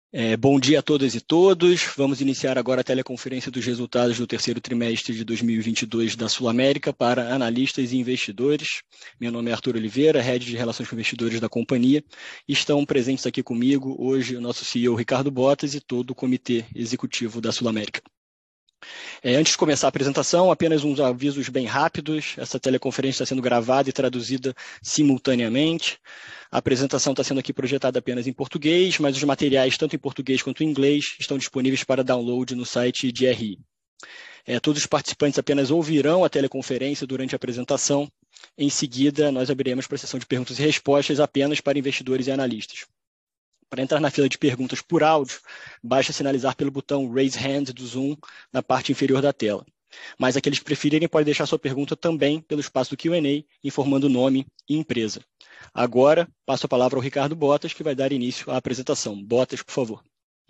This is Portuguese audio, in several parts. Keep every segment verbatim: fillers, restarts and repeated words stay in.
É, bom dia a todas e todos. Vamos iniciar agora a teleconferência dos resultados do terceiro trimestre de dois mil e vinte e dois da Sul América para analistas e investidores. Meu nome é Arthur Oliveira, Head de Relações com Investidores da companhia. Estão presentes aqui comigo hoje o nosso C E O Ricardo Bottas e todo o comitê executivo da Sul América. É, antes de começar a apresentação, apenas uns avisos bem rápidos. Essa teleconferência está sendo gravada e traduzida simultaneamente. A apresentação está sendo aqui projetada apenas em português, mas os materiais, tanto em português quanto em inglês, estão disponíveis para download no site de R I. É, todos os participantes apenas ouvirão a teleconferência durante a apresentação. Em seguida, nós abriremos para a sessão de perguntas e respostas apenas para investidores e analistas. Para entrar na fila de perguntas por áudio, basta sinalizar pelo botão Raise Hand do Zoom na parte inferior da tela. Mas aqueles que preferirem podem deixar sua pergunta também pelo espaço do Q and A, informando o nome e empresa. Agora, passo a palavra ao Ricardo Bottas, que vai dar início à apresentação. Bottas, por favor.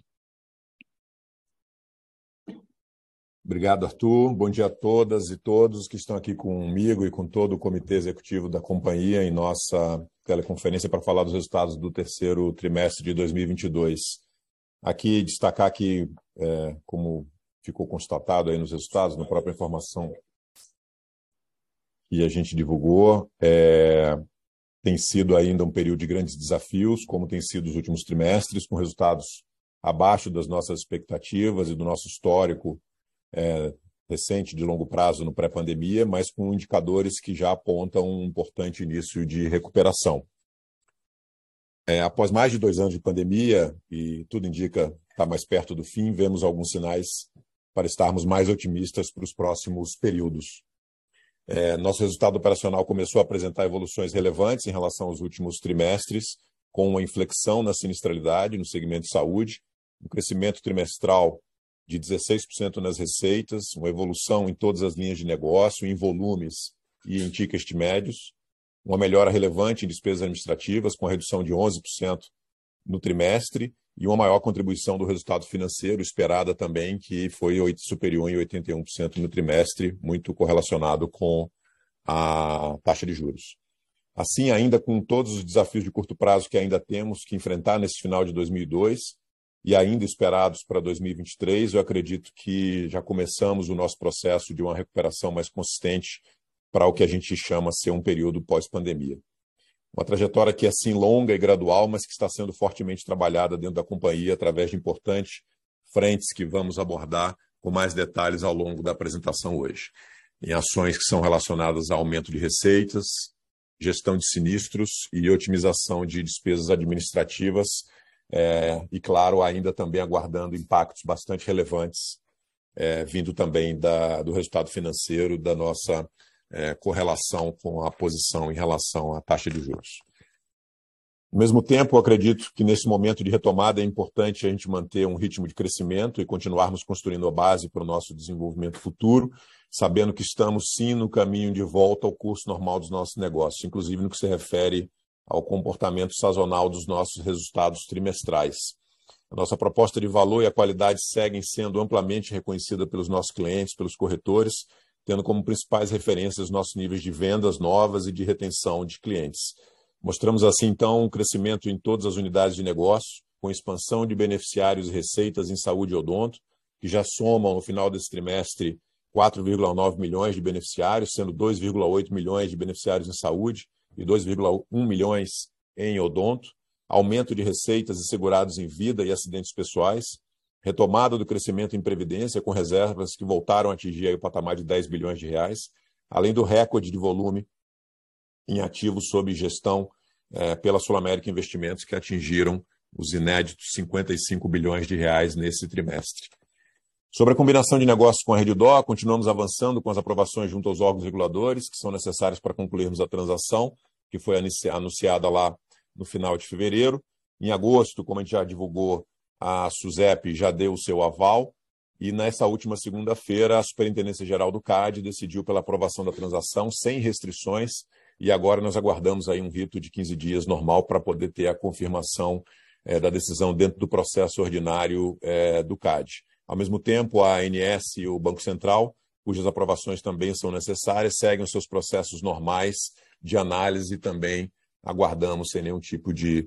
Obrigado, Arthur. Bom dia a todas e todos que estão aqui comigo e com todo o comitê executivo da companhia em nossa teleconferência para falar dos resultados do terceiro trimestre de dois mil e vinte e dois. Aqui, destacar que, é, como ficou constatado aí nos resultados, na própria informação que a gente divulgou, é, tem sido ainda um período de grandes desafios, como tem sido os últimos trimestres, com resultados abaixo das nossas expectativas e do nosso histórico É, recente de longo prazo no pré-pandemia, mas com indicadores que já apontam um importante início de recuperação. É, após mais de dois anos de pandemia, e tudo indica estar mais perto do fim, vemos alguns sinais para estarmos mais otimistas para os próximos períodos. É, nosso resultado operacional começou a apresentar evoluções relevantes em relação aos últimos trimestres, com uma inflexão na sinistralidade no segmento de saúde, um crescimento trimestral de dezesseis por cento nas receitas, uma evolução em todas as linhas de negócio, em volumes e em tickets médios, uma melhora relevante em despesas administrativas, com a redução de onze por cento no trimestre, e uma maior contribuição do resultado financeiro, esperada também, que foi superior em oitenta e um por cento no trimestre, muito correlacionado com a taxa de juros. Assim, ainda com todos os desafios de curto prazo que ainda temos que enfrentar nesse final de dois mil e dois, e ainda esperados para dois mil e vinte e três, eu acredito que já começamos o nosso processo de uma recuperação mais consistente para o que a gente chama ser um período pós-pandemia. Uma trajetória que é, sim, longa e gradual, mas que está sendo fortemente trabalhada dentro da companhia através de importantes frentes que vamos abordar com mais detalhes ao longo da apresentação hoje. Em ações que são relacionadas a aumento de receitas, gestão de sinistros e otimização de despesas administrativas, É, e, claro, ainda também aguardando impactos bastante relevantes, é, vindo também da, do resultado financeiro, da nossa é, correlação com a posição em relação à taxa de juros. Ao mesmo tempo, eu acredito que nesse momento de retomada é importante a gente manter um ritmo de crescimento e continuarmos construindo a base para o nosso desenvolvimento futuro, sabendo que estamos, sim, no caminho de volta ao curso normal dos nossos negócios, inclusive no que se refere ao comportamento sazonal dos nossos resultados trimestrais. A nossa proposta de valor e a qualidade seguem sendo amplamente reconhecida pelos nossos clientes, pelos corretores, tendo como principais referências nossos níveis de vendas novas e de retenção de clientes. Mostramos assim, então, um crescimento em todas as unidades de negócio, com expansão de beneficiários e receitas em saúde e odonto, que já somam, no final desse trimestre, quatro vírgula nove milhões de beneficiários, sendo dois vírgula oito milhões de beneficiários em saúde, e dois vírgula um milhões em odonto, aumento de receitas e segurados em vida e acidentes pessoais, retomada do crescimento em previdência com reservas que voltaram a atingir aí o patamar de dez bilhões de reais, além do recorde de volume em ativos sob gestão eh, pela Sul América Investimentos, que atingiram os inéditos cinquenta e cinco bilhões de reais nesse trimestre. Sobre a combinação de negócios com a Redditor, continuamos avançando com as aprovações junto aos órgãos reguladores que são necessários para concluirmos a transação, que foi anunciada lá no final de fevereiro. Em agosto, como a gente já divulgou, a SUSEP já deu o seu aval, e nessa última segunda-feira a Superintendência Geral do C A D decidiu pela aprovação da transação sem restrições, e agora nós aguardamos aí um rito de quinze dias normal para poder ter a confirmação é, da decisão dentro do processo ordinário é, do C A D. Ao mesmo tempo, a A N S e o Banco Central, cujas aprovações também são necessárias, seguem os seus processos normais de análise e também aguardamos sem nenhum tipo de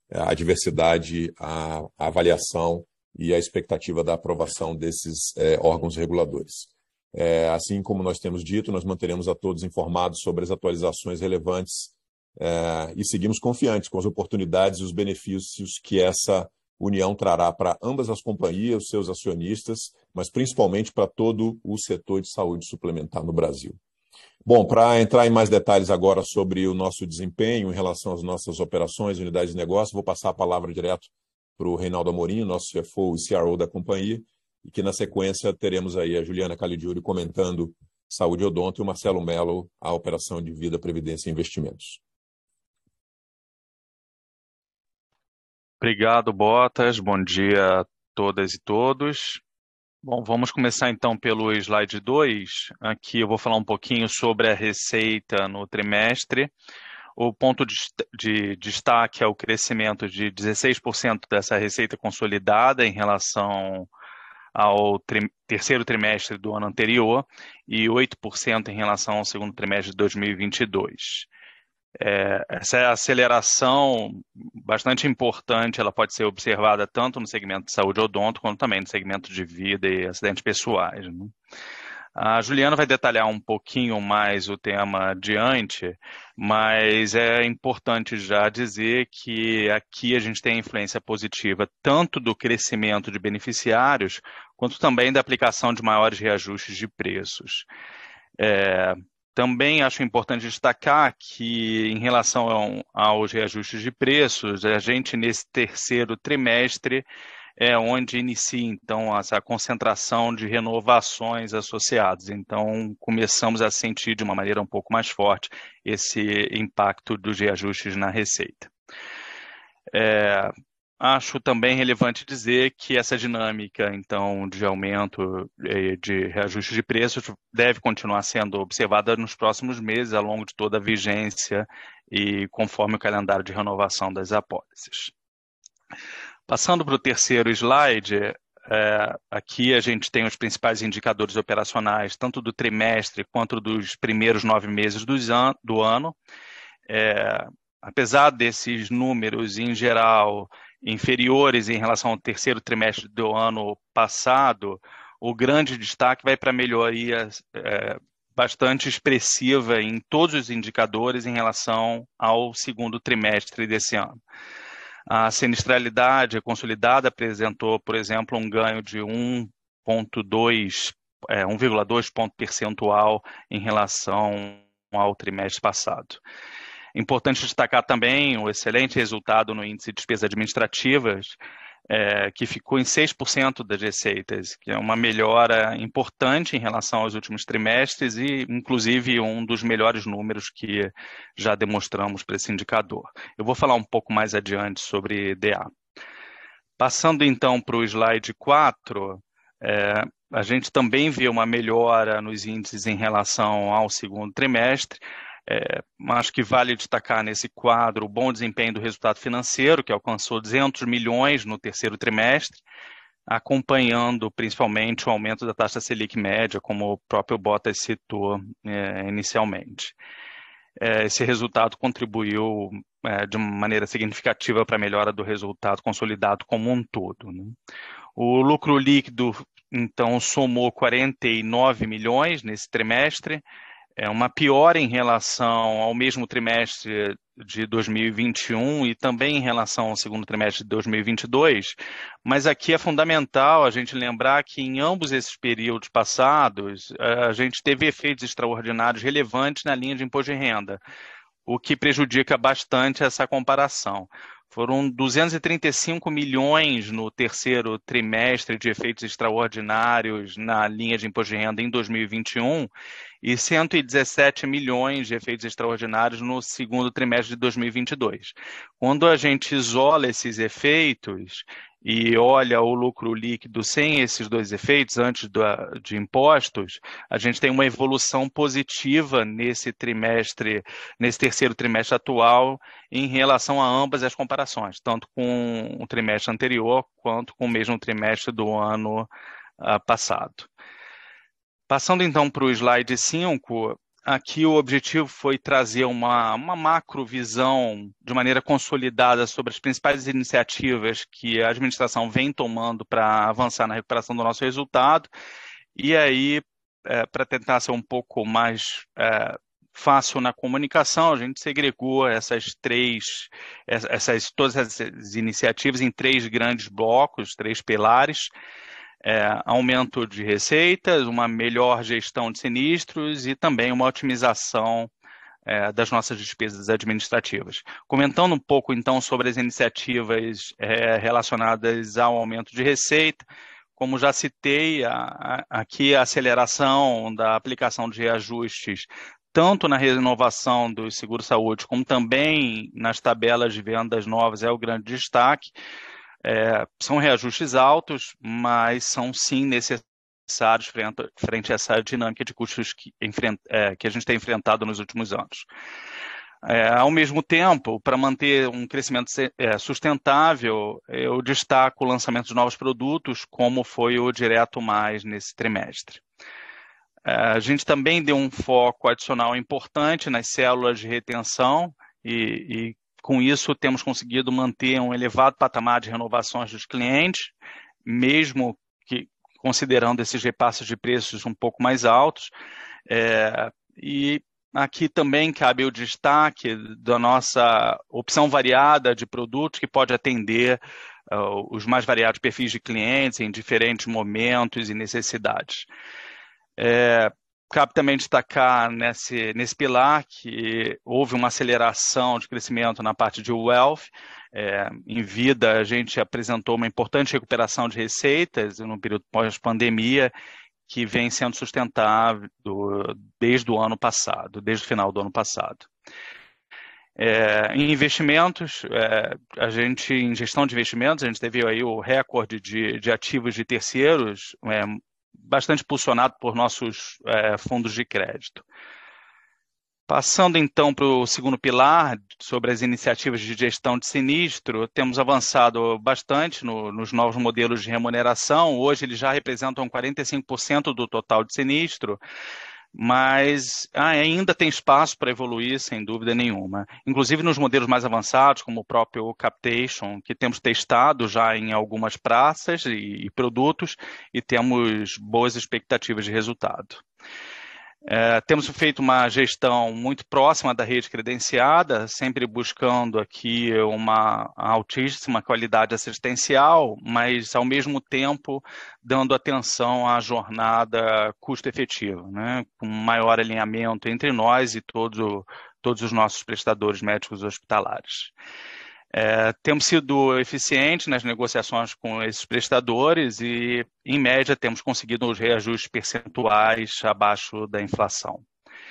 a diversidade, a, a avaliação e a expectativa da aprovação desses é, órgãos reguladores. É, assim como nós temos dito, nós manteremos a todos informados sobre as atualizações relevantes é, e seguimos confiantes com as oportunidades e os benefícios que essa união trará para ambas as companhias, os seus acionistas, mas principalmente para todo o setor de saúde suplementar no Brasil. Bom, para entrar em mais detalhes agora sobre o nosso desempenho em relação às nossas operações, unidades de negócio, vou passar a palavra direto para o Reinaldo Amorim, nosso C F O e C R O da companhia, e que na sequência teremos aí a Juliana Caligiuri comentando Saúde Odonto e o Marcelo Mello, a operação de Vida, Previdência e Investimentos. Obrigado, Botas. Bom dia a todas e todos. Bom, vamos começar então pelo slide dois. Aqui eu vou falar um pouquinho sobre a receita no trimestre. O ponto de, de destaque é o crescimento de dezesseis por cento dessa receita consolidada em relação ao tri, terceiro trimestre do ano anterior e oito por cento em relação ao segundo trimestre de dois mil e vinte e dois. É, essa aceleração bastante importante, ela pode ser observada tanto no segmento de saúde odonto, quanto também no segmento de vida e acidentes pessoais, né? A Juliana vai detalhar um pouquinho mais o tema adiante, mas é importante já dizer que aqui a gente tem influência positiva tanto do crescimento de beneficiários, quanto também da aplicação de maiores reajustes de preços. É, Também acho importante destacar que, em relação aos reajustes de preços, a gente, nesse terceiro trimestre, é onde inicia, então, essa concentração de renovações associadas. Então, começamos a sentir de uma maneira um pouco mais forte esse impacto dos reajustes na receita. É, Acho também relevante dizer que essa dinâmica, então, de aumento de reajuste de preços deve continuar sendo observada nos próximos meses, ao longo de toda a vigência e conforme o calendário de renovação das apólices. Passando para o terceiro slide, é, aqui a gente tem os principais indicadores operacionais, tanto do trimestre quanto dos primeiros nove meses do, an do ano. É, apesar desses números, em geral, inferiores em relação ao terceiro trimestre do ano passado, o grande destaque vai para a melhoria é, bastante expressiva em todos os indicadores em relação ao segundo trimestre desse ano. A sinistralidade consolidada apresentou, por exemplo, um ganho de um vírgula dois é, um vírgula dois ponto percentual em relação ao trimestre passado. Importante destacar também o excelente resultado no índice de despesas administrativas, é, que ficou em seis por cento das receitas, que é uma melhora importante em relação aos últimos trimestres e, inclusive, um dos melhores números que já demonstramos para esse indicador. Eu vou falar um pouco mais adiante sobre D A. Passando, então, para o slide quatro, é, a gente também vê uma melhora nos índices em relação ao segundo trimestre. É, acho que vale destacar nesse quadro o bom desempenho do resultado financeiro, que alcançou duzentos milhões no terceiro trimestre, acompanhando principalmente o aumento da taxa Selic média, como o próprio Botas citou é, inicialmente. É, esse resultado contribuiu é, de uma maneira significativa para a melhora do resultado consolidado como um todo, né? O lucro líquido, então, somou quarenta e nove milhões nesse trimestre, é uma piora em relação ao mesmo trimestre de dois mil e vinte e um e também em relação ao segundo trimestre de dois mil e vinte e dois, mas aqui é fundamental a gente lembrar que em ambos esses períodos passados, a gente teve efeitos extraordinários relevantes na linha de imposto de renda, o que prejudica bastante essa comparação. Foram duzentos e trinta e cinco milhões no terceiro trimestre de efeitos extraordinários na linha de imposto de renda em dois mil e vinte e um e cento e dezessete milhões de efeitos extraordinários no segundo trimestre de dois mil e vinte e dois. Quando a gente isola esses efeitos e olha o lucro líquido sem esses dois efeitos, antes da, de impostos, a gente tem uma evolução positiva nesse trimestre, nesse terceiro trimestre atual, em relação a ambas as comparações, tanto com o trimestre anterior, quanto com o mesmo trimestre do ano uh, passado. Passando então para o slide cinco, aqui o objetivo foi trazer uma, uma macrovisão de maneira consolidada sobre as principais iniciativas que a administração vem tomando para avançar na recuperação do nosso resultado, e aí, é, para tentar ser um pouco mais é, fácil na comunicação, a gente segregou essas três, essas, todas essas iniciativas em três grandes blocos, três pilares. É, aumento de receitas, uma melhor gestão de sinistros e também uma otimização é, das nossas despesas administrativas. Comentando um pouco, então, sobre as iniciativas é, relacionadas ao aumento de receita, como já citei, a, a, aqui a aceleração da aplicação de reajustes, tanto na renovação do seguro-saúde, como também nas tabelas de vendas novas, é o grande destaque. É, são reajustes altos, mas são sim necessários frente, frente a essa dinâmica de custos que, enfrenta, é, que a gente tem enfrentado nos últimos anos. É, ao mesmo tempo, para manter um crescimento é, sustentável, eu destaco o lançamento de novos produtos, como foi o Direto Mais nesse trimestre. É, a gente também deu um foco adicional importante nas células de retenção e, e com isso, temos conseguido manter um elevado patamar de renovações dos clientes, mesmo que considerando esses repasses de preços um pouco mais altos. É, e aqui também cabe o destaque da nossa opção variada de produtos que pode atender uh, os mais variados perfis de clientes em diferentes momentos e necessidades. É, Cabe também destacar nesse, nesse pilar que houve uma aceleração de crescimento na parte de wealth. É, em vida, a gente apresentou uma importante recuperação de receitas no período pós-pandemia, que vem sendo sustentável do, desde o ano passado, desde o final do ano passado. É, em investimentos, é, a gente, em gestão de investimentos, a gente teve aí o recorde de, de ativos de terceiros, é, bastante impulsionado por nossos é, fundos de crédito. Passando então para o segundo pilar, sobre as iniciativas de gestão de sinistro, temos avançado bastante no, nos novos modelos de remuneração. Hoje eles já representam quarenta e cinco por cento do total de sinistro, mas ainda tem espaço para evoluir, sem dúvida nenhuma. Inclusive nos modelos mais avançados, como o próprio Capitation, que temos testado já em algumas praças e, e produtos, e temos boas expectativas de resultado. É, temos feito uma gestão muito próxima da rede credenciada, sempre buscando aqui uma altíssima qualidade assistencial, mas ao mesmo tempo dando atenção à jornada custo-efetiva, né, com maior alinhamento entre nós e todo, todos os nossos prestadores médicos hospitalares. É, temos sido eficientes nas negociações com esses prestadores e, em média, temos conseguido os reajustes percentuais abaixo da inflação.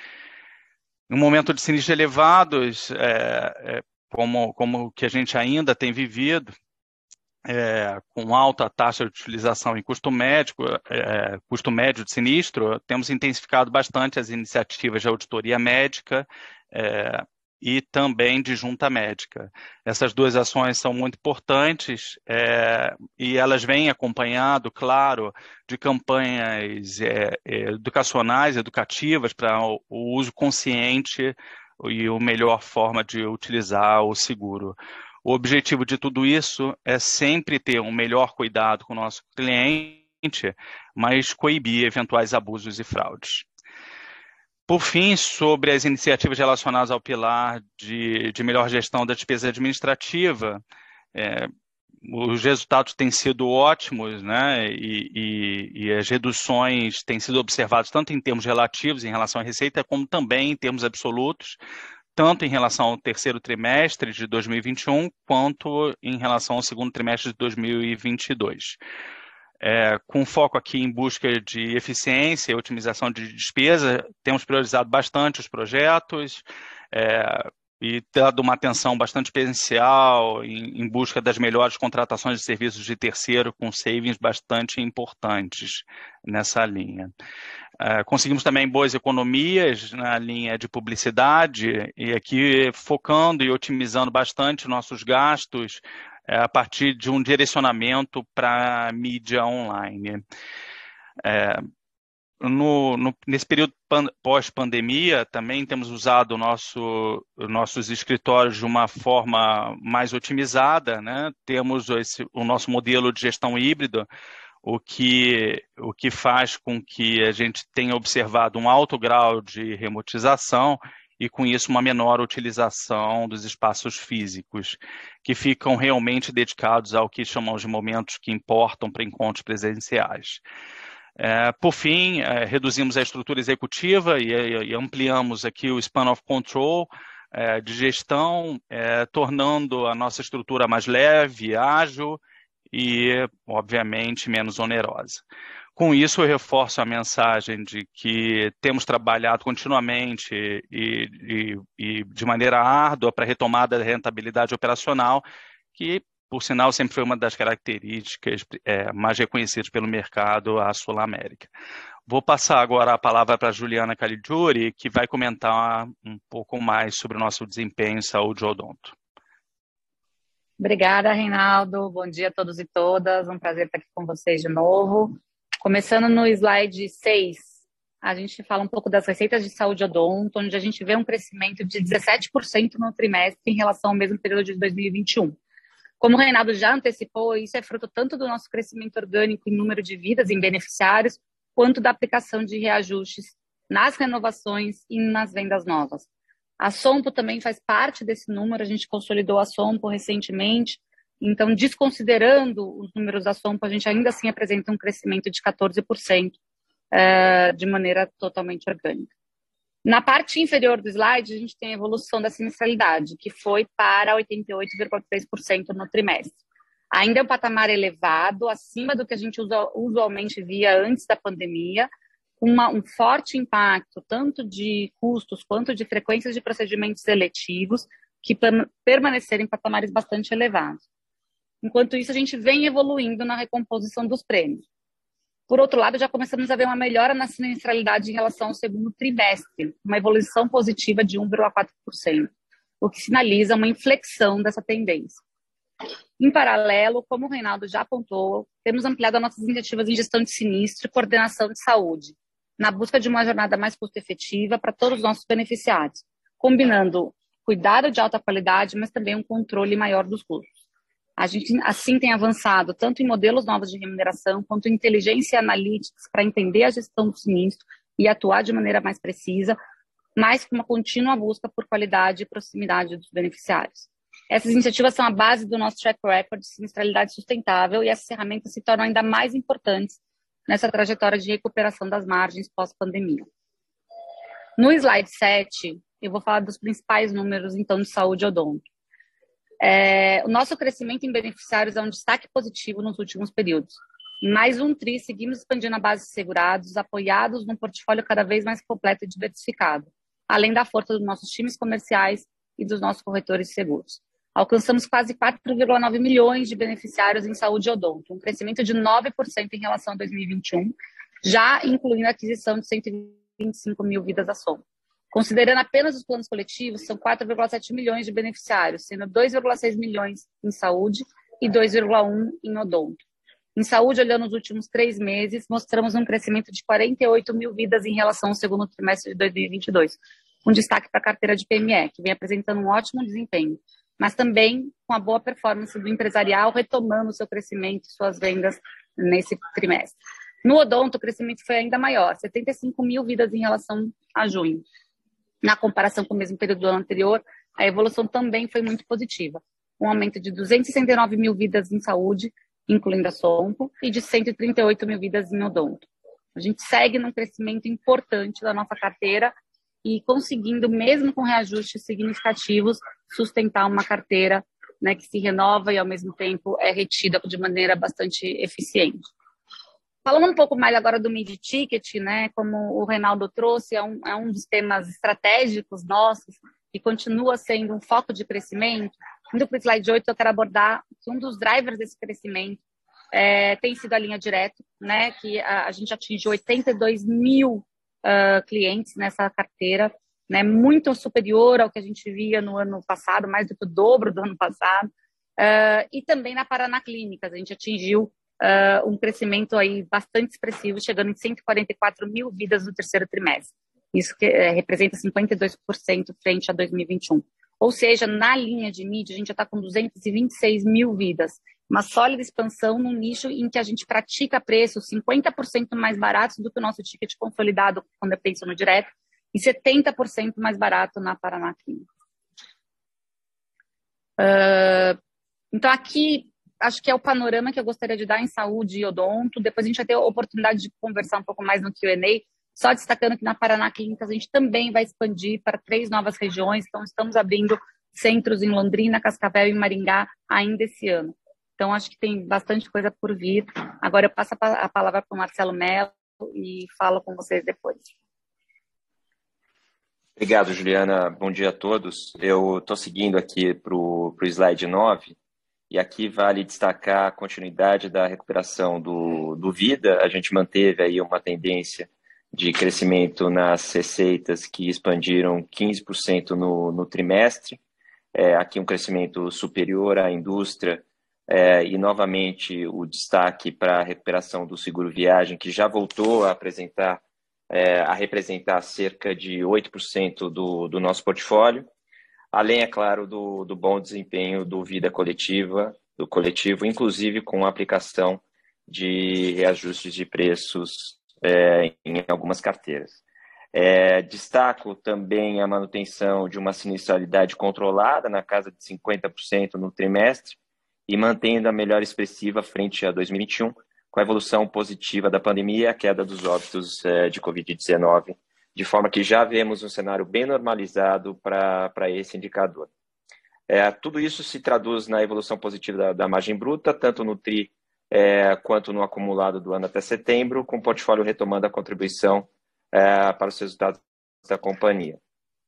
No momento de sinistros elevados, é, é, como, como que a gente ainda tem vivido, é, com alta taxa de utilização em custo médico, é, custo médio de sinistro, temos intensificado bastante as iniciativas de auditoria médica, é, e também de junta médica. Essas duas ações são muito importantes é, e elas vêm acompanhado, claro, de campanhas é, educacionais, educativas para o, o uso consciente e a melhor forma de utilizar o seguro. O objetivo de tudo isso é sempre ter um melhor cuidado com o nosso cliente, mas coibir eventuais abusos e fraudes. Por fim, sobre as iniciativas relacionadas ao pilar de, de melhor gestão da despesa administrativa, é, os resultados têm sido ótimos, né, e, e, e as reduções têm sido observadas tanto em termos relativos em relação à receita, como também em termos absolutos, tanto em relação ao terceiro trimestre de dois mil e vinte e um, quanto em relação ao segundo trimestre de dois mil e vinte e dois. É, com foco aqui em busca de eficiência e otimização de despesa, temos priorizado bastante os projetos é, e dado uma atenção bastante especial em, em busca das melhores contratações de serviços de terceiro, com savings bastante importantes nessa linha. É, conseguimos também boas economias na linha de publicidade e aqui focando e otimizando bastante nossos gastos a partir de um direcionamento para a mídia online. É, no, no, nesse período pós-pandemia, também temos usado o nosso, nossos escritórios de uma forma mais otimizada, né? Temos esse, o nosso modelo de gestão híbrida, o que, o que faz com que a gente tenha observado um alto grau de remotização e, com isso, uma menor utilização dos espaços físicos, que ficam realmente dedicados ao que chamamos de momentos que importam para encontros presenciais. É, por fim, é, reduzimos a estrutura executiva e, e ampliamos aqui o span of control é, de gestão, é, tornando a nossa estrutura mais leve, ágil e, obviamente, menos onerosa. Com isso, eu reforço a mensagem de que temos trabalhado continuamente e, e, e de maneira árdua para a retomada da rentabilidade operacional, que, por sinal, sempre foi uma das características é, mais reconhecidas pelo mercado à Sul-América. Vou passar agora a palavra para a Juliana Caligiuri, que vai comentar um pouco mais sobre o nosso desempenho em saúde odonto. Obrigada, Reinaldo. Bom dia a todos e todas. Um prazer estar aqui com vocês de novo. Começando no slide seis, a gente fala um pouco das receitas de saúde odonto, onde a gente vê um crescimento de dezessete por cento no trimestre em relação ao mesmo período de dois mil e vinte e um. Como o Reinaldo já antecipou, isso é fruto tanto do nosso crescimento orgânico em número de vidas em beneficiários, quanto da aplicação de reajustes nas renovações e nas vendas novas. A Sompo também faz parte desse número, a gente consolidou a Sompo recentemente, então, desconsiderando os números da Sompo, a gente ainda assim apresenta um crescimento de quatorze por cento uh, de maneira totalmente orgânica. Na parte inferior do slide, a gente tem a evolução da sinistralidade, que foi para oitenta e oito vírgula três por cento no trimestre. Ainda é um patamar elevado, acima do que a gente usualmente via antes da pandemia, com uma, um forte impacto tanto de custos quanto de frequências de procedimentos seletivos que permaneceram em patamares bastante elevados. Enquanto isso, a gente vem evoluindo na recomposição dos prêmios. Por outro lado, já começamos a ver uma melhora na sinistralidade em relação ao segundo trimestre, uma evolução positiva de um vírgula quatro por cento, o que sinaliza uma inflexão dessa tendência. Em paralelo, como o Reinaldo já apontou, temos ampliado nossas iniciativas em gestão de sinistro e coordenação de saúde, na busca de uma jornada mais custo-efetiva para todos os nossos beneficiários, combinando cuidado de alta qualidade, mas também um controle maior dos custos. A gente, assim, tem avançado tanto em modelos novos de remuneração, quanto em inteligência e analytics para entender a gestão do sinistro e atuar de maneira mais precisa, mas com uma contínua busca por qualidade e proximidade dos beneficiários. Essas iniciativas são a base do nosso track record de sinistralidade sustentável e essas ferramentas se tornam ainda mais importantes nessa trajetória de recuperação das margens pós-pandemia. No slide sete, eu vou falar dos principais números, então, de saúde odonto. É, o nosso crescimento em beneficiários é um destaque positivo nos últimos períodos. Em mais um tri, seguimos expandindo a base de segurados, apoiados num portfólio cada vez mais completo e diversificado, além da força dos nossos times comerciais e dos nossos corretores de seguros. Alcançamos quase quatro vírgula nove milhões de beneficiários em saúde odonto, um crescimento de nove por cento em relação a dois mil e vinte e um, já incluindo a aquisição de cento e vinte e cinco mil vidas da Sompo. Considerando apenas os planos coletivos, são quatro vírgula sete milhões de beneficiários, sendo dois vírgula seis milhões em saúde e dois vírgula um em odonto. Em saúde, olhando os últimos três meses, mostramos um crescimento de quarenta e oito mil vidas em relação ao segundo trimestre de dois mil e vinte e dois, com destaque para a carteira de P M E, que vem apresentando um ótimo desempenho, mas também com a boa performance do empresarial, retomando seu crescimento e suas vendas nesse trimestre. No odonto, o crescimento foi ainda maior, setenta e cinco mil vidas em relação a junho. Na comparação com o mesmo período do ano anterior, a evolução também foi muito positiva. Um aumento de duzentas e sessenta e nove mil vidas em saúde, incluindo a Sompo, e de cento e trinta e oito mil vidas em odonto. A gente segue num crescimento importante da nossa carteira e conseguindo, mesmo com reajustes significativos, sustentar uma carteira, né, que se renova e, ao mesmo tempo, é retida de maneira bastante eficiente. Falando um pouco mais agora do mid-ticket, né, como o Reinaldo trouxe, é um, é um dos temas estratégicos nossos e continua sendo um foco de crescimento. Indo para o slide oito, eu quero abordar que um dos drivers desse crescimento é, tem sido a linha direto, né, que a, a gente atingiu oitenta e dois mil uh, clientes nessa carteira, né, muito superior ao que a gente via no ano passado, mais do que o dobro do ano passado. Uh, e também na Paraná Clínicas, a gente atingiu uh, um crescimento aí bastante expressivo, chegando em cento e quarenta e quatro mil vidas no terceiro trimestre. Isso que, é, representa cinquenta e dois por cento frente a dois mil e vinte e um. Ou seja, na linha de mídia, a gente já está com duzentos e vinte e seis mil vidas. Uma sólida expansão num nicho em que a gente pratica preços cinquenta por cento mais baratos do que o nosso ticket consolidado, quando eu penso no direto, e setenta por cento mais barato na Paraná Clínica. Uh, então, aqui, acho que é o panorama que eu gostaria de dar em saúde e odonto. Depois a gente vai ter a oportunidade de conversar um pouco mais no Q and A. Só destacando que na Paraná Clínicas a gente também vai expandir para três novas regiões. Então, estamos abrindo centros em Londrina, Cascavel e Maringá ainda esse ano. Então, acho que tem bastante coisa por vir. Agora eu passo a palavra para o Marcelo Mello e falo com vocês depois. Obrigado, Juliana. Bom dia a todos. Eu estou seguindo aqui para o slide nove, e aqui vale destacar a continuidade da recuperação do, do Vida. A gente manteve aí uma tendência de crescimento nas receitas que expandiram quinze por cento no, no trimestre. É, aqui um crescimento superior à indústria, é, e novamente o destaque para a recuperação do seguro viagem, que já voltou a apresentar, é, a representar cerca de oito por cento do, do nosso portfólio, além, é claro, do, do bom desempenho do Vida Coletiva, do coletivo, inclusive com a aplicação de reajustes de preços É, em algumas carteiras. É, destaco também a manutenção de uma sinistralidade controlada na casa de cinquenta por cento no trimestre e mantendo a melhora expressiva frente a dois mil e vinte e um, com a evolução positiva da pandemia e a queda dos óbitos é, de covid dezenove, de forma que já vemos um cenário bem normalizado para esse indicador. É, tudo isso se traduz na evolução positiva da, da margem bruta, tanto no TRI É, quanto no acumulado do ano até setembro, com o portfólio retomando a contribuição é, para os resultados da companhia.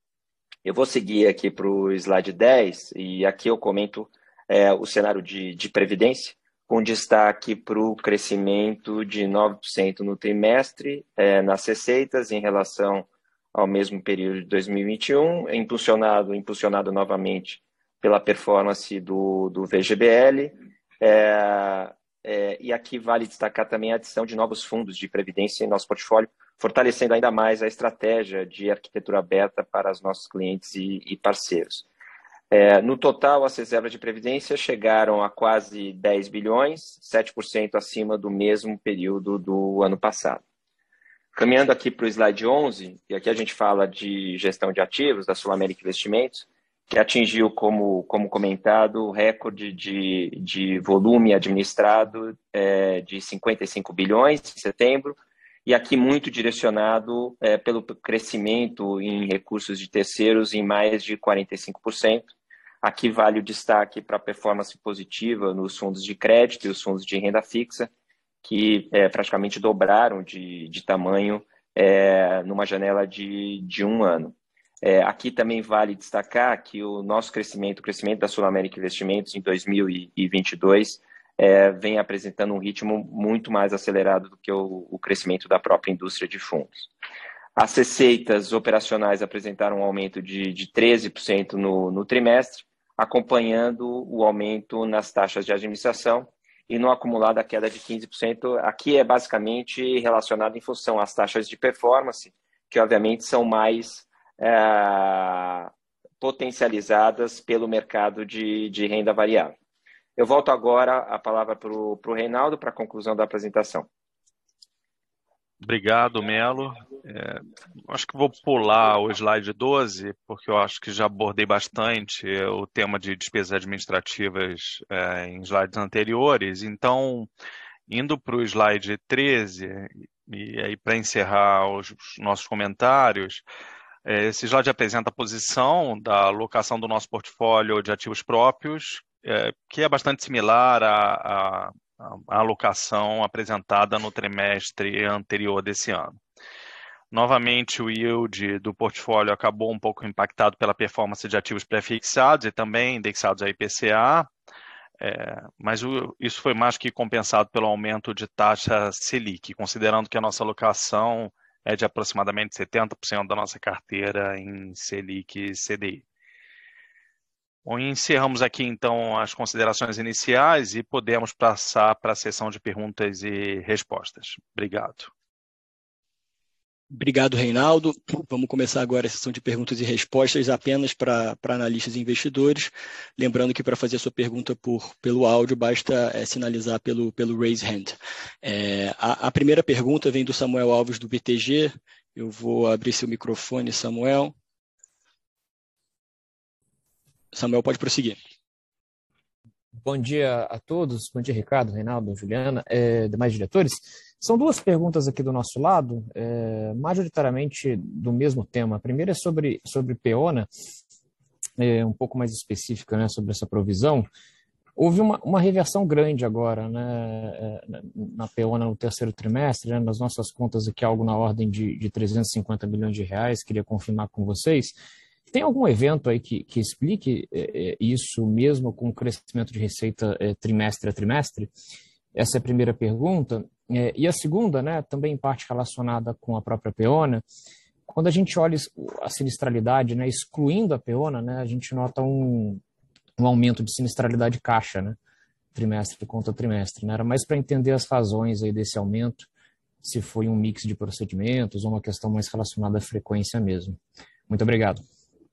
Eu vou seguir aqui para o slide dez, e aqui eu comento é, o cenário de, de previdência, com destaque para o crescimento de nove por cento no trimestre é, nas receitas em relação ao mesmo período de dois mil e vinte e um, impulsionado, impulsionado novamente pela performance do, do V G B L, é, É, e aqui vale destacar também a adição de novos fundos de previdência em nosso portfólio, fortalecendo ainda mais a estratégia de arquitetura aberta para os nossos clientes e, e parceiros. É, no total, as reservas de previdência chegaram a quase dez bilhões, sete por cento acima do mesmo período do ano passado. Caminhando aqui para o slide onze, e aqui a gente fala de gestão de ativos da SulAmérica Investimentos, que atingiu, como, como comentado, o recorde de, de volume administrado é, de cinquenta e cinco bilhões em setembro, e aqui muito direcionado é, pelo crescimento em recursos de terceiros em mais de quarenta e cinco por cento. Aqui vale o destaque para a performance positiva nos fundos de crédito e os fundos de renda fixa, que é, praticamente dobraram de, de tamanho é, numa janela de, de um ano. É, aqui também vale destacar que o nosso crescimento, o crescimento da SulAmérica Investimentos em dois mil e vinte e dois é, vem apresentando um ritmo muito mais acelerado do que o, o crescimento da própria indústria de fundos. As receitas operacionais apresentaram um aumento de, de treze por cento no, no trimestre, acompanhando o aumento nas taxas de administração, e no acumulado a queda de quinze por cento. Aqui é basicamente relacionado em função às taxas de performance, que obviamente são mais É, potencializadas pelo mercado de, de renda variável. Eu volto agora a palavra para o Reinaldo para a conclusão da apresentação. Obrigado, Melo. É, acho que vou pular o slide doze, porque eu acho que já abordei bastante o tema de despesas administrativas é, em slides anteriores. Então, indo para o slide treze, e aí para encerrar os nossos comentários, esse slide apresenta a posição da alocação do nosso portfólio de ativos próprios, é, que é bastante similar à, à, à alocação apresentada no trimestre anterior desse ano. Novamente, o yield do portfólio acabou um pouco impactado pela performance de ativos pré-fixados e também indexados a I P C A, é, mas o, isso foi mais que compensado pelo aumento de taxa Selic, considerando que a nossa alocação é de aproximadamente setenta por cento da nossa carteira em Selic e C D I. Bom, encerramos aqui, então, as considerações iniciais e podemos passar para a sessão de perguntas e respostas. Obrigado. Obrigado, Reinaldo. Vamos começar agora a sessão de perguntas e respostas apenas para analistas e investidores. Lembrando que para fazer a sua pergunta por, pelo áudio, basta é, sinalizar pelo, pelo raise hand. É, a, a primeira pergunta vem do Samuel Alves, do B T G. Eu vou abrir seu microfone, Samuel. Samuel, pode prosseguir. Bom dia a todos, bom dia Ricardo, Reinaldo, Juliana, é, demais diretores. São duas perguntas aqui do nosso lado, é, majoritariamente do mesmo tema. A primeira é sobre, sobre Peona, é, um pouco mais específica, né, sobre essa provisão. Houve uma, uma reversão grande agora, né, na Peona no terceiro trimestre, né, nas nossas contas aqui algo na ordem de, de trezentos e cinquenta milhões de reais, queria confirmar com vocês. Tem algum evento aí que, que explique é, isso mesmo com o crescimento de receita é, trimestre a trimestre? Essa é a primeira pergunta. É, e a segunda, né, também em parte relacionada com a própria Peona, quando a gente olha a sinistralidade, né, excluindo a Peona, né, a gente nota um, um aumento de sinistralidade caixa, né, trimestre contra trimestre. Né? Era mais para entender as razões aí desse aumento, se foi um mix de procedimentos ou uma questão mais relacionada à frequência mesmo. Muito obrigado.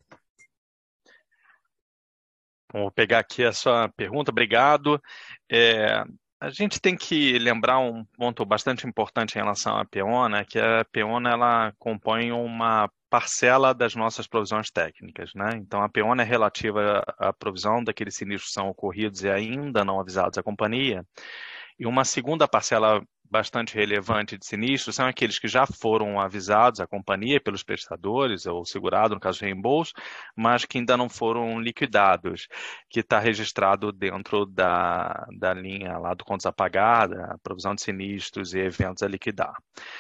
Vou pegar aqui a sua pergunta, obrigado. É, a gente tem que lembrar um ponto bastante importante em relação à Peona, que a Peona ela compõe uma parcela das nossas provisões técnicas, né? Então, a Peona é relativa à provisão daqueles sinistros que são ocorridos e ainda não avisados à companhia. E uma segunda parcela bastante relevante de sinistros são aqueles que já foram avisados à companhia pelos prestadores, ou segurado, no caso de reembolso, mas que ainda não foram liquidados, que está registrado dentro da, da linha lá do contas a pagar, da provisão de sinistros e eventos a liquidar.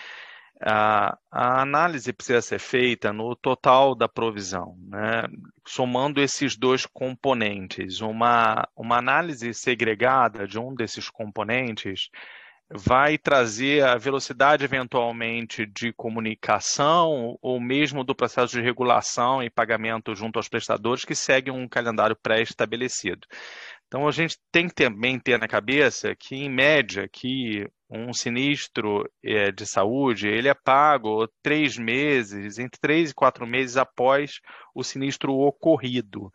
A, a análise precisa ser feita no total da provisão, né? Somando esses dois componentes. Uma, uma análise segregada de um desses componentes vai trazer a velocidade, eventualmente, de comunicação ou mesmo do processo de regulação e pagamento junto aos prestadores que segue um calendário pré-estabelecido. Então, a gente tem que também ter na cabeça que, em média, que um sinistro é, de saúde, ele é pago três meses, entre três e quatro meses após o sinistro ocorrido.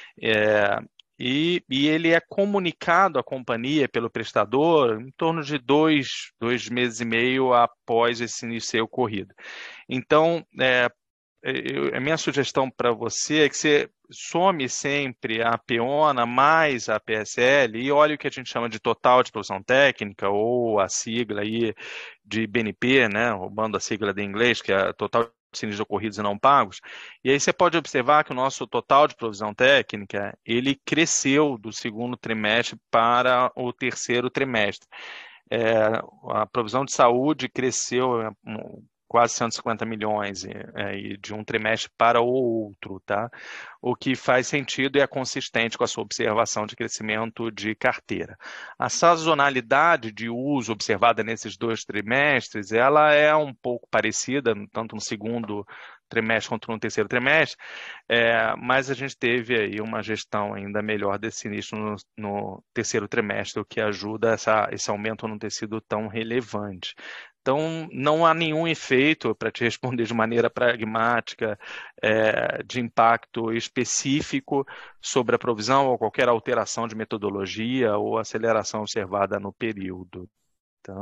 É, e, e ele é comunicado à companhia pelo prestador em torno de dois, dois meses e meio após esse sinistro ser ocorrido. Então, é, eu, a minha sugestão para você é que você some sempre a Peona mais a P S L e olhe o que a gente chama de total de provisão técnica ou a sigla aí de B N P, né, roubando a sigla de inglês, que é total de sinistros ocorridos e não pagos. E aí você pode observar que o nosso total de provisão técnica, ele cresceu do segundo trimestre para o terceiro trimestre. É, a provisão de saúde cresceu é, quase cento e cinquenta milhões é, de um trimestre para o outro, tá? O que faz sentido e é consistente com a sua observação de crescimento de carteira. A sazonalidade de uso observada nesses dois trimestres, ela é um pouco parecida, tanto no segundo trimestre quanto no terceiro trimestre, é, mas a gente teve aí uma gestão ainda melhor desse sinistro no, no terceiro trimestre, o que ajuda essa, esse aumento não ter sido tão relevante. Então, não há nenhum efeito, para te responder de maneira pragmática, é, de impacto específico sobre a provisão ou qualquer alteração de metodologia ou aceleração observada no período. Tá?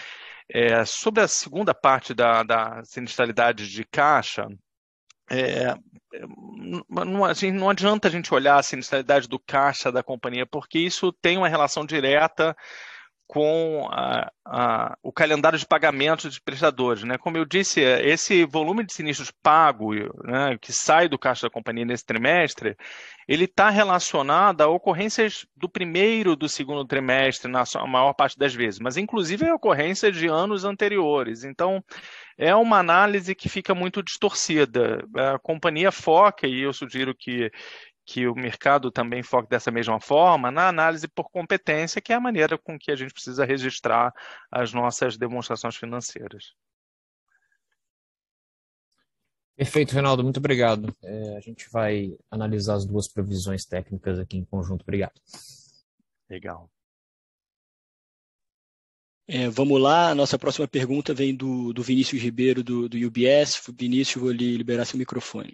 É, sobre a segunda parte da, da sinistralidade de caixa, é, não, assim, não adianta a gente olhar a sinistralidade do caixa da companhia, porque isso tem uma relação direta com a, a, o calendário de pagamentos de prestadores, né? Como eu disse, esse volume de sinistros pago, né, que sai do caixa da companhia nesse trimestre, ele está relacionado a ocorrências do primeiro, do segundo trimestre, na maior parte das vezes, mas inclusive a ocorrência de anos anteriores. Então, é uma análise que fica muito distorcida. A companhia foca, e eu sugiro que que o mercado também foque dessa mesma forma, na análise por competência, que é a maneira com que a gente precisa registrar as nossas demonstrações financeiras. Perfeito, Reinaldo, muito obrigado. É, a gente vai analisar as duas previsões técnicas aqui em conjunto. Obrigado. Legal. É, vamos lá, a nossa próxima pergunta vem do, do Vinícius Ribeiro, do, do U B S. Vinícius, vou lhe liberar seu microfone.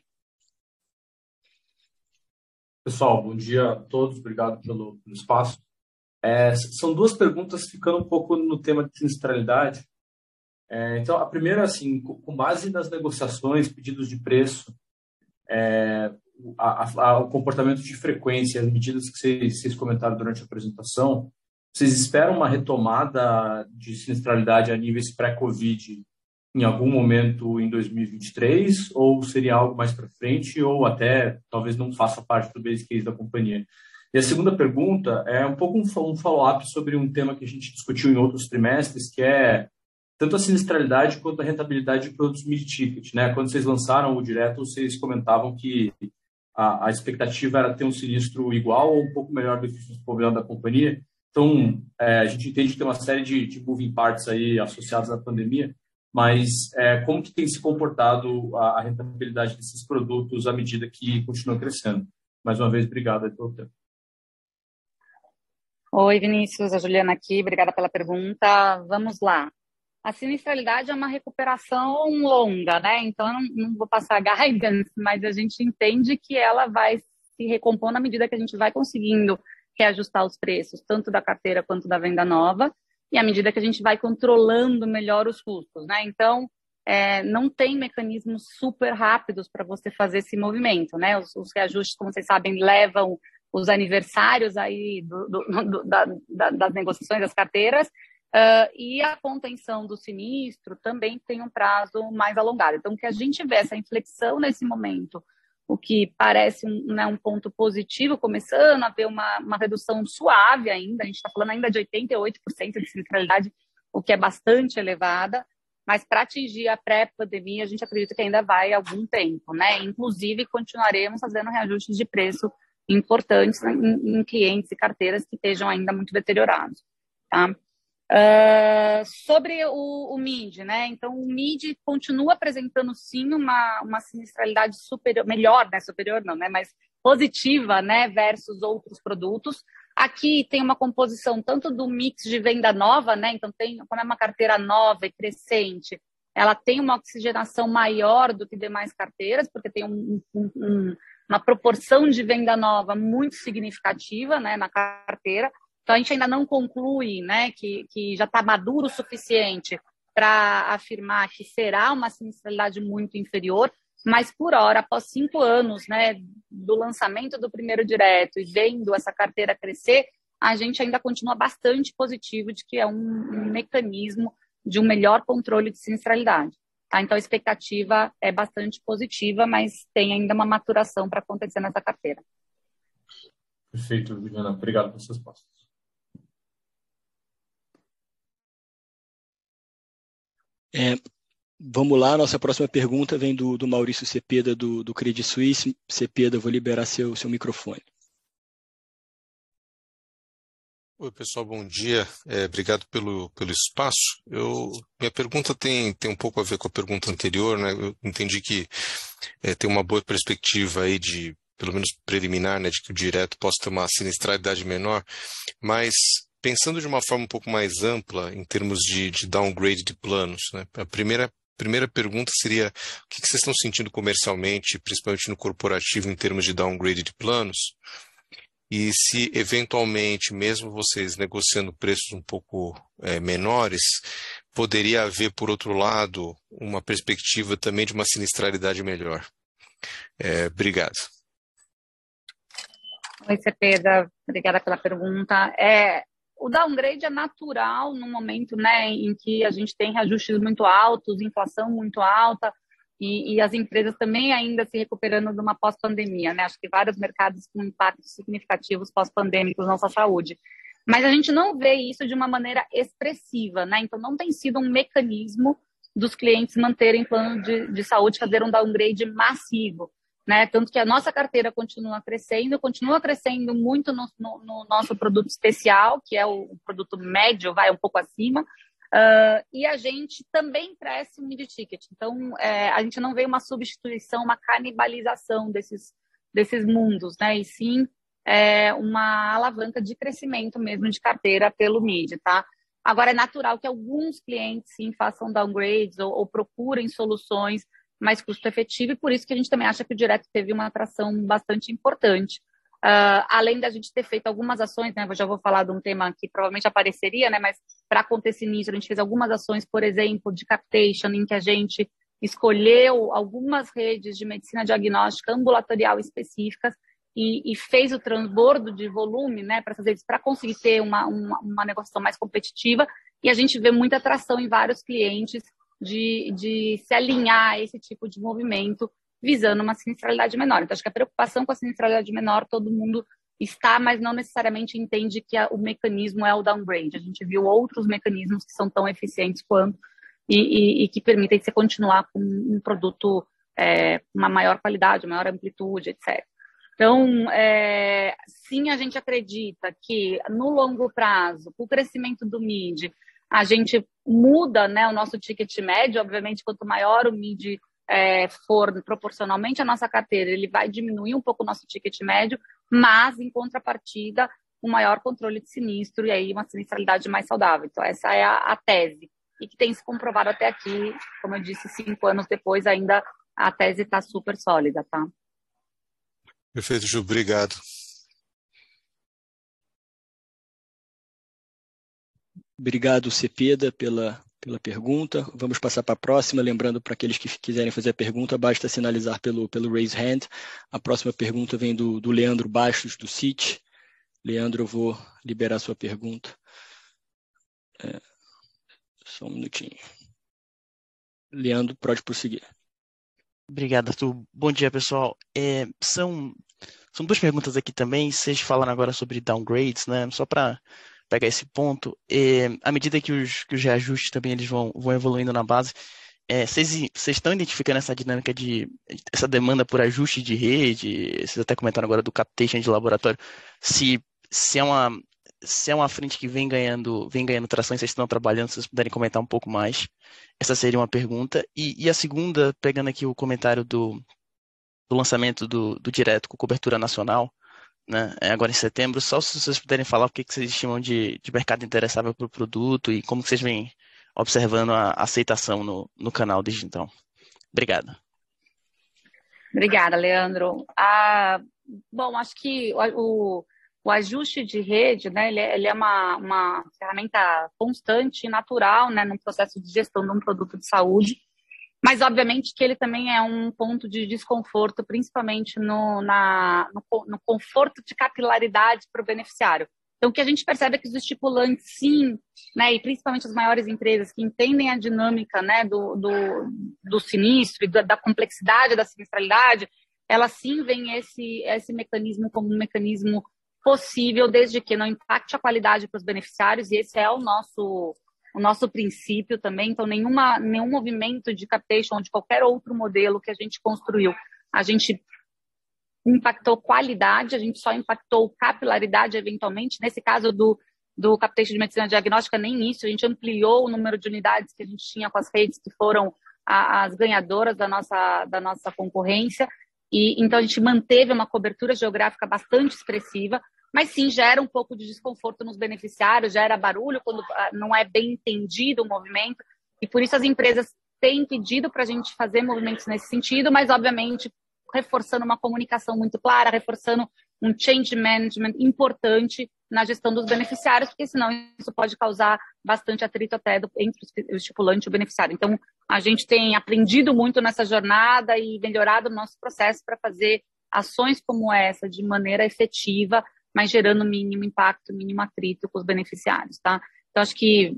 Pessoal, bom dia a todos, obrigado pelo, pelo espaço. É, são duas perguntas ficando um pouco no tema de sinistralidade. É, então, a primeira, assim, com base nas negociações, pedidos de preço, é, a, a, o comportamento de frequência, as medidas que vocês, vocês comentaram durante a apresentação, vocês esperam uma retomada de sinistralidade a níveis pré-Covid em algum momento em dois mil e vinte e três, ou seria algo mais para frente, ou até talvez não faça parte do base case da companhia? E a segunda pergunta é um pouco um follow-up sobre um tema que a gente discutiu em outros trimestres, que é tanto a sinistralidade quanto a rentabilidade de produtos mid-ticket, né? Quando vocês lançaram o Direto, vocês comentavam que a, a expectativa era ter um sinistro igual ou um pouco melhor do que o problema da companhia. Então, é, a gente entende que tem uma série de, de moving parts aí associados à pandemia, mas é, como que tem se comportado a, a rentabilidade desses produtos à medida que continua crescendo? Mais uma vez, obrigado pelo tempo. Oi, Vinícius, a Juliana aqui, obrigada pela pergunta. Vamos lá. A sinistralidade é uma recuperação longa, né? Então, eu não, não vou passar guidance, mas a gente entende que ela vai se recompor na medida que a gente vai conseguindo reajustar os preços, tanto da carteira quanto da venda nova, e à medida que a gente vai controlando melhor os custos, né? Então, é, não tem mecanismos super rápidos para você fazer esse movimento, né? Os, os reajustes, como vocês sabem, levam os aniversários aí do, do, do, da, da, das negociações das carteiras, uh, e a contenção do sinistro também tem um prazo mais alongado. Então, que a gente vê essa inflexão nesse momento, o que parece um, né, um ponto positivo, começando a ver uma, uma redução suave ainda, a gente está falando ainda de oitenta e oito por cento de sinistralidade, o que é bastante elevada, mas para atingir a pré-pandemia, a gente acredita que ainda vai algum tempo, né? Inclusive, continuaremos fazendo reajustes de preço importantes em, em clientes e carteiras que estejam ainda muito deteriorados, tá? Uh, sobre o, o M I D, né? Então, o M I D continua apresentando sim uma, uma sinistralidade superior, melhor, né? Superior não, né? Mas positiva, né? Versus outros produtos. Aqui tem uma composição tanto do mix de venda nova, né? Então, tem, como é uma carteira nova e crescente, ela tem uma oxigenação maior do que demais carteiras, porque tem um, um, um, uma proporção de venda nova muito significativa, né? Na carteira. Então, a gente ainda não conclui, né, que, que já está maduro o suficiente para afirmar que será uma sinistralidade muito inferior, mas por hora, após cinco anos, né, do lançamento do primeiro direto e vendo essa carteira crescer, a gente ainda continua bastante positivo de que é um, um mecanismo de um melhor controle de sinistralidade. Tá? Então, a expectativa é bastante positiva, mas tem ainda uma maturação para acontecer nessa carteira. Perfeito, Juliana. Obrigado pelas respostas. É, vamos lá, nossa próxima pergunta vem do, do Maurício Cepeda, do, do Credit Suisse. Cepeda, vou liberar seu, seu microfone. Oi, pessoal, bom dia. É, obrigado pelo, pelo espaço. Eu, minha pergunta tem, tem um pouco a ver com a pergunta anterior, né? Eu entendi que é, tem uma boa perspectiva aí de, pelo menos preliminar, né, de que o direto possa ter uma sinistralidade menor, mas pensando de uma forma um pouco mais ampla em termos de, de downgrade de planos, né? A primeira, primeira pergunta seria o que, que vocês estão sentindo comercialmente, principalmente no corporativo, em termos de downgrade de planos? E se, eventualmente, mesmo vocês negociando preços um pouco é, menores, poderia haver, por outro lado, uma perspectiva também de uma sinistralidade melhor? É, obrigado. Oi, Cepeda. Obrigada pela pergunta. É... O downgrade é natural no momento, né, em que a gente tem reajustes muito altos, inflação muito alta e, e as empresas também ainda se recuperando de uma pós-pandemia, né? Acho que vários mercados com impactos significativos pós-pandêmicos na nossa saúde. Mas a gente não vê isso de uma maneira expressiva, né? Então não tem sido um mecanismo dos clientes manterem plano de, de saúde, fazer um downgrade massivo. Né? Tanto que a nossa carteira continua crescendo, continua crescendo muito no, no, no nosso produto especial, que é o produto médio, vai um pouco acima, Uh, e a gente também cresce o mid-ticket. Então, é, a gente não vê uma substituição, uma canibalização desses, desses mundos, né? E sim é, uma alavanca de crescimento mesmo de carteira pelo mid, tá? Agora, é natural que alguns clientes, sim, façam downgrades ou, ou procurem soluções mais custo-efetivo, e por isso que a gente também acha que o direto teve uma atração bastante importante. Uh, além da gente ter feito algumas ações, né, eu já vou falar de um tema que provavelmente apareceria, né, mas para acontecer nisso, a gente fez algumas ações, por exemplo, de captation, em que a gente escolheu algumas redes de medicina diagnóstica ambulatorial específicas e, e fez o transbordo de volume, né, para fazer isso, para conseguir ter uma, uma, uma negociação mais competitiva, e a gente vê muita atração em vários clientes de, de se alinhar a esse tipo de movimento, visando uma sinistralidade menor. Então, acho que a preocupação com a sinistralidade menor, todo mundo está, mas não necessariamente entende que a, o mecanismo é o downgrade. A gente viu outros mecanismos que são tão eficientes quanto e, e, e que permitem você continuar com um produto é, uma maior qualidade, maior amplitude, etcétera. Então, é, sim, a gente acredita que no longo prazo, com o crescimento do mid, a gente muda, né, o nosso ticket médio. Obviamente, quanto maior o mid É, for proporcionalmente a nossa carteira, ele vai diminuir um pouco o nosso ticket médio, mas em contrapartida, um maior controle de sinistro e aí uma sinistralidade mais saudável. Então, essa é a, a tese, e que tem se comprovado até aqui. Como eu disse, cinco anos depois, ainda a tese está super sólida, tá? Perfeito, Ju, obrigado. Obrigado, Cepeda, pela pela pergunta. Vamos passar para a próxima, lembrando para aqueles que quiserem fazer a pergunta, basta sinalizar pelo, pelo raise hand. A próxima pergunta vem do, do Leandro Bastos, do Citi. Leandro, eu vou liberar a sua pergunta. É, só um minutinho. Leandro, pode prosseguir. Obrigado, Arthur. Bom dia, pessoal. É, são, são duas perguntas aqui também. Vocês falaram agora sobre downgrades, né? Só para pegar esse ponto, é, à medida que os, que os reajustes também eles vão, vão evoluindo na base, é, vocês, vocês estão identificando essa dinâmica de essa demanda por ajuste de rede? Vocês até comentaram agora do captation de laboratório, se, se, é uma, se é uma frente que vem ganhando, vem ganhando tração e vocês estão trabalhando, se vocês puderem comentar um pouco mais. Essa seria uma pergunta. E, e a segunda, pegando aqui o comentário do, do lançamento do, do Direto com cobertura nacional, né, agora em setembro, só se vocês puderem falar o que vocês estimam de, de mercado interessável para o produto e como vocês vêm observando a aceitação no, no canal desde então. Obrigado. Obrigada, Leandro. Ah, bom, acho que o, o, o ajuste de rede, né, ele é, ele é uma, uma ferramenta constante e natural, né, no processo de gestão de um produto de saúde. Mas, obviamente, que ele também é um ponto de desconforto, principalmente no, na, no, no conforto de capilaridade para o beneficiário. Então, o que a gente percebe é que os estipulantes, sim, né, e principalmente as maiores empresas que entendem a dinâmica, né, do, do, do sinistro e da, da complexidade da sinistralidade, elas sim veem esse, esse mecanismo como um mecanismo possível, desde que não impacte a qualidade para os beneficiários, e esse é o nosso... o nosso princípio também. Então, nenhuma, nenhum movimento de captation ou de qualquer outro modelo que a gente construiu, a gente impactou qualidade, a gente só impactou capilaridade eventualmente. Nesse caso do, do captation de medicina diagnóstica, nem isso, a gente ampliou o número de unidades que a gente tinha com as redes que foram a, as ganhadoras da nossa, da nossa concorrência, e então a gente manteve uma cobertura geográfica bastante expressiva, mas sim gera um pouco de desconforto nos beneficiários, gera barulho quando não é bem entendido o movimento, e por isso as empresas têm pedido para a gente fazer movimentos nesse sentido, mas obviamente reforçando uma comunicação muito clara, reforçando um change management importante na gestão dos beneficiários, porque senão isso pode causar bastante atrito até do, entre o estipulante e o beneficiário. Então, a gente tem aprendido muito nessa jornada e melhorado o nosso processo para fazer ações como essa de maneira efetiva, mas gerando mínimo impacto, mínimo atrito com os beneficiários, tá? Então, acho que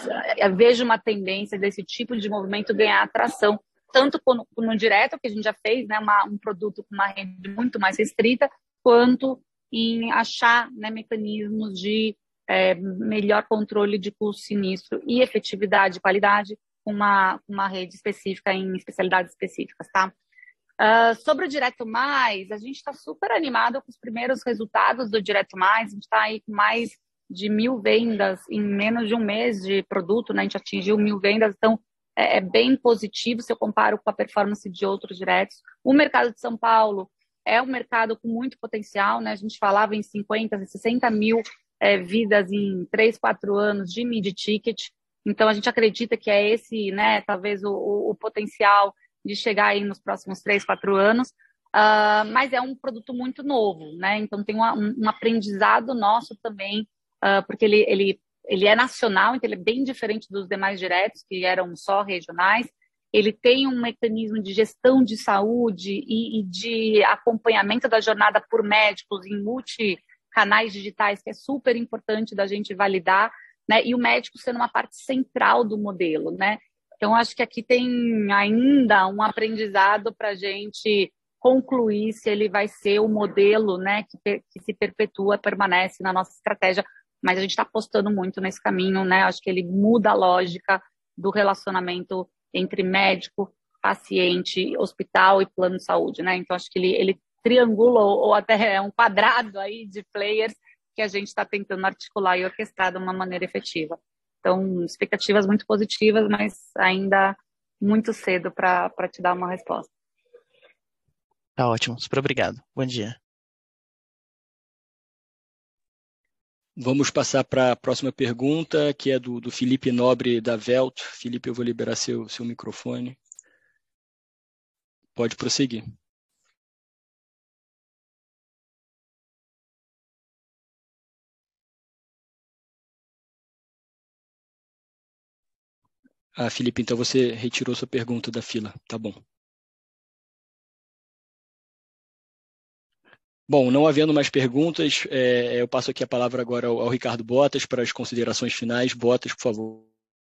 eu vejo uma tendência desse tipo de movimento ganhar atração, tanto no, no direto, que a gente já fez, né, uma, um produto com uma rede muito mais restrita, quanto em achar, né, mecanismos de é, melhor controle de custo sinistro e efetividade e qualidade com uma, uma rede específica em especialidades específicas, tá? Uh, sobre o Direto Mais, a gente está super animado com os primeiros resultados do Direto Mais, a gente está aí com mais de mil vendas em menos de um mês de produto, né? A gente atingiu mil vendas, então é, é bem positivo se eu comparo com a performance de outros diretos. O mercado de São Paulo é um mercado com muito potencial, né? A gente falava em cinquenta, sessenta mil é, vidas em três, quatro anos de mid-ticket. Então, a gente acredita que é esse, né, talvez o, o, o potencial de chegar aí nos próximos três, quatro anos. Uh, mas é um produto muito novo, né? Então, tem uma, um, um aprendizado nosso também, uh, porque ele, ele, ele é nacional, então ele é bem diferente dos demais diretos, que eram só regionais. Ele tem um mecanismo de gestão de saúde e, e de acompanhamento da jornada por médicos em multicanais digitais, que é super importante da gente validar, né? E o médico sendo uma parte central do modelo, né? Então, acho que aqui tem ainda um aprendizado para a gente concluir se ele vai ser o modelo, né, que, que se perpetua, permanece na nossa estratégia, mas a gente está apostando muito nesse caminho, né? Acho que ele muda a lógica do relacionamento entre médico, paciente, hospital e plano de saúde, né? Então, acho que ele, ele triangula ou até é um quadrado aí de players que a gente está tentando articular e orquestrar de uma maneira efetiva. Então, expectativas muito positivas, mas ainda muito cedo para te dar uma resposta. Tá ótimo, super obrigado. Bom dia. Vamos passar para a próxima pergunta, que é do, do Felipe Nobre, da Velt. Felipe, eu vou liberar seu, seu microfone. Pode prosseguir. Ah, Felipe, então você retirou sua pergunta da fila. Tá bom. Bom, não havendo mais perguntas, é, eu passo aqui a palavra agora ao, ao Ricardo Bottas para as considerações finais. Bottas, por favor.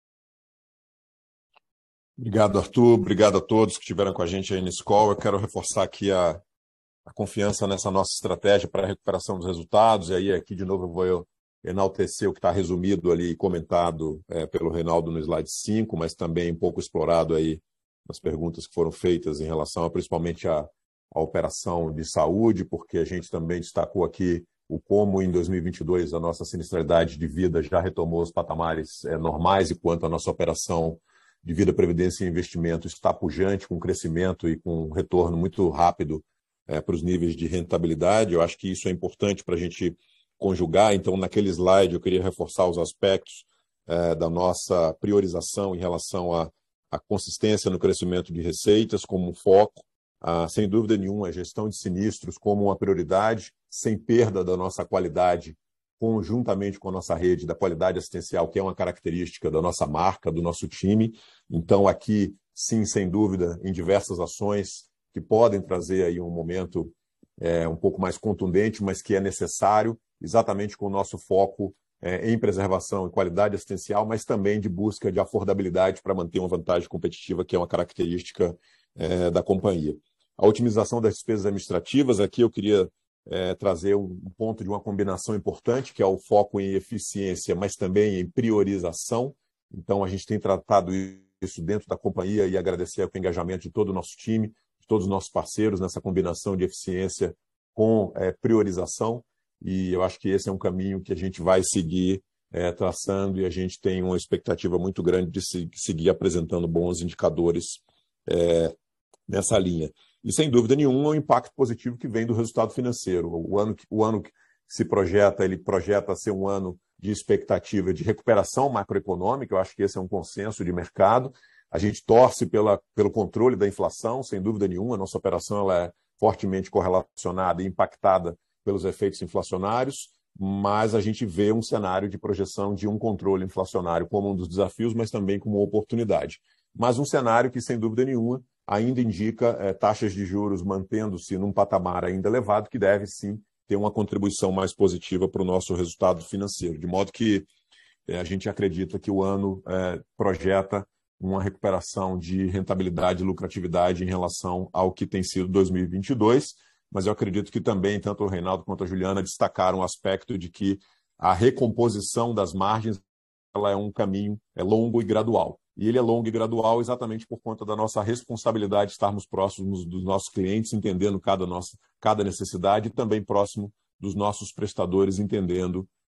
Obrigado, Arthur. Obrigado a todos que estiveram com a gente aí nesse call. Eu quero reforçar aqui a, a confiança nessa nossa estratégia para a recuperação dos resultados. E aí, aqui, de novo, eu vou enaltecer o que está resumido ali e comentado é, pelo Reinaldo no slide cinco, mas também um pouco explorado aí nas perguntas que foram feitas em relação a, principalmente a a operação de saúde, porque a gente também destacou aqui o como em dois mil e vinte e dois a nossa sinistralidade de vida já retomou os patamares é, normais, e quanto a nossa operação de vida, previdência e investimento está pujante, com crescimento e com um retorno muito rápido é, para os níveis de rentabilidade. Eu acho que isso é importante para a gente conjugar. Então, naquele slide, eu queria reforçar os aspectos é, da nossa priorização em relação à, à consistência no crescimento de receitas como um foco. Ah, sem dúvida nenhuma, a gestão de sinistros como uma prioridade, sem perda da nossa qualidade, conjuntamente com a nossa rede, da qualidade assistencial, que é uma característica da nossa marca, do nosso time. Então, aqui, sim, sem dúvida, em diversas ações que podem trazer aí um momento é, um pouco mais contundente, mas que é necessário, exatamente com o nosso foco é, em preservação e qualidade assistencial, mas também de busca de affordabilidade para manter uma vantagem competitiva, que é uma característica é, da companhia. A otimização das despesas administrativas, aqui eu queria é, trazer um ponto de uma combinação importante, que é o foco em eficiência, mas também em priorização. Então, a gente tem tratado isso dentro da companhia e agradecer o engajamento de todo o nosso time, de todos os nossos parceiros nessa combinação de eficiência com é, priorização. E eu acho que esse é um caminho que a gente vai seguir é, traçando, e a gente tem uma expectativa muito grande de se, seguir apresentando bons indicadores é, nessa linha. E, sem dúvida nenhuma, o impacto positivo que vem do resultado financeiro. O ano, o ano que se projeta, ele projeta ser um ano de expectativa de recuperação macroeconômica. Eu acho que esse é um consenso de mercado. A gente torce pela, pelo controle da inflação, sem dúvida nenhuma. A nossa operação ela é fortemente correlacionada e impactada pelos efeitos inflacionários, mas a gente vê um cenário de projeção de um controle inflacionário como um dos desafios, mas também como uma oportunidade. Mas um cenário que, sem dúvida nenhuma, ainda indica é, taxas de juros mantendo-se num patamar ainda elevado, que deve sim ter uma contribuição mais positiva para o nosso resultado financeiro. De modo que é, a gente acredita que o ano é, projeta uma recuperação de rentabilidade e lucratividade em relação ao que tem sido dois mil e vinte e dois, mas eu acredito que também tanto o Reinaldo quanto a Juliana destacaram o aspecto de que a recomposição das margens ela é um caminho é longo e gradual. E ele é longo e gradual exatamente por conta da nossa responsabilidade de estarmos próximos dos nossos clientes, entendendo cada, nossa, cada necessidade, e também próximo dos nossos prestadores, entendendo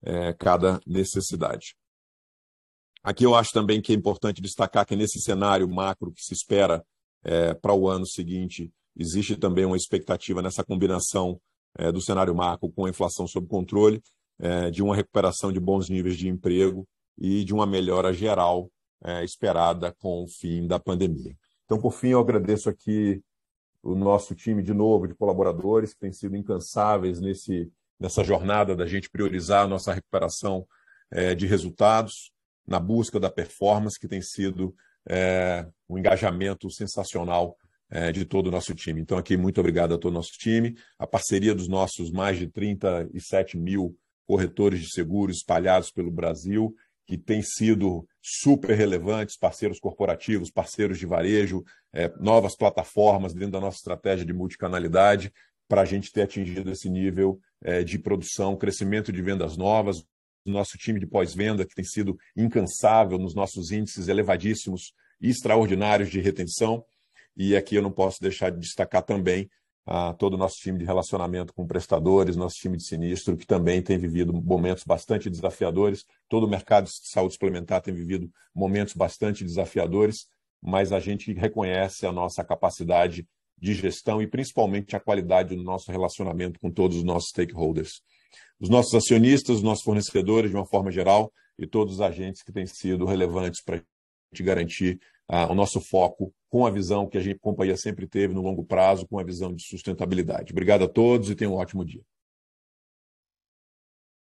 é, cada necessidade. Aqui eu acho também que é importante destacar que nesse cenário macro que se espera é, para o ano seguinte, existe também uma expectativa nessa combinação é, do cenário macro com a inflação sob controle, é, de uma recuperação de bons níveis de emprego e de uma melhora geral é, esperada com o fim da pandemia. Então, por fim, eu agradeço aqui o nosso time, de novo, de colaboradores, que têm sido incansáveis nesse, nessa jornada da gente priorizar a nossa recuperação é, de resultados, na busca da performance, que tem sido é, um engajamento sensacional é, de todo o nosso time. Então, aqui, muito obrigado a todo o nosso time, a parceria dos nossos mais de trinta e sete mil corretores de seguros espalhados pelo Brasil, que têm sido super relevantes, parceiros corporativos, parceiros de varejo, é, novas plataformas dentro da nossa estratégia de multicanalidade, para a gente ter atingido esse nível é, de produção, crescimento de vendas novas, nosso time de pós-venda, que tem sido incansável nos nossos índices elevadíssimos e extraordinários de retenção. E aqui eu não posso deixar de destacar também a todo o nosso time de relacionamento com prestadores, nosso time de sinistro, que também tem vivido momentos bastante desafiadores. Todo o mercado de saúde suplementar tem vivido momentos bastante desafiadores, mas a gente reconhece a nossa capacidade de gestão e principalmente a qualidade do nosso relacionamento com todos os nossos stakeholders. Os nossos acionistas, os nossos fornecedores, de uma forma geral, e todos os agentes que têm sido relevantes para a gente garantir uh, o nosso foco com a visão que a gente, a companhia sempre teve no longo prazo, com a visão de sustentabilidade. Obrigado a todos e tenham um ótimo dia.